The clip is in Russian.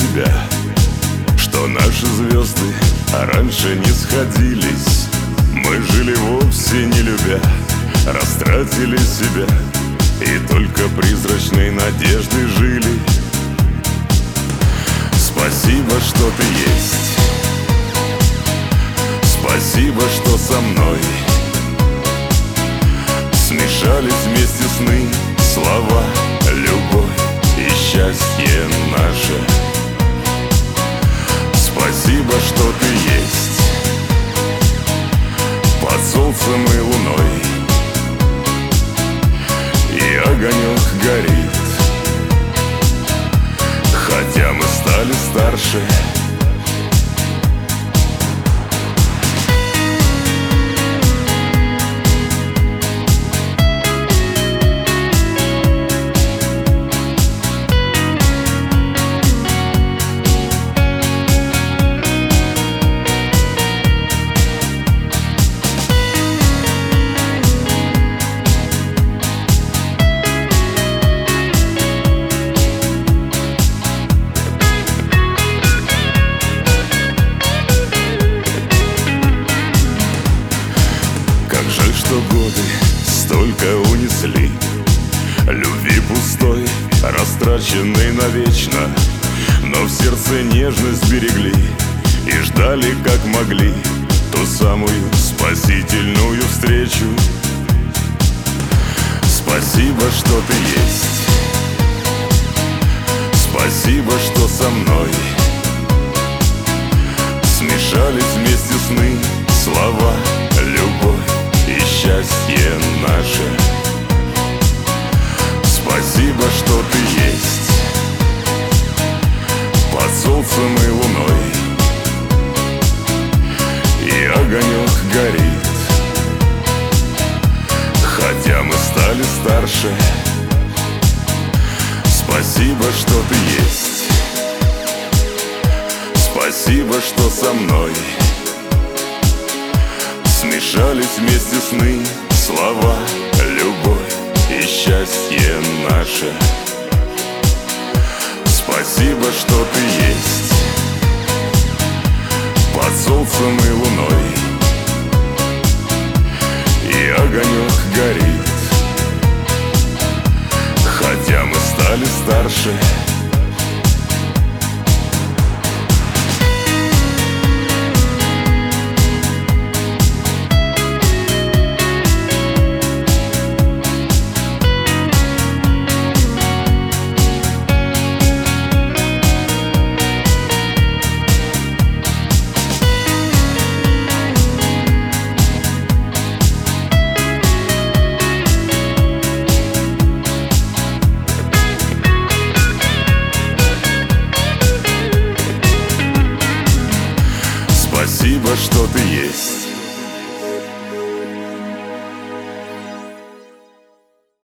себя, что наши звезды раньше не сходились. Мы жили вовсе не любя, растратили себя и только призрачной надеждой жили. Спасибо, что ты есть. Спасибо, что со мной. Смешались вместе сны, слова, любовь и счастье наше. Спасибо, что ты есть. Под солнцем и луной и огонек горит. Хотя мы стали старше. Что годы столько унесли любви пустой, растраченной навечно, но в сердце нежность берегли и ждали, как могли, ту самую спасительную встречу. Спасибо, что ты есть. Спасибо, что со мной. Смешались вместе сны, слова, любовь и счастье наше. Спасибо, что ты есть. Под солнцем и луной и огонек горит. Хотя мы стали старше. Спасибо, что ты есть. Спасибо, что со мной. Смешались вместе сны, слова, любовь и счастье наше. Спасибо, что ты есть. Под солнцем и луной и огонек горит. Хотя мы стали старше.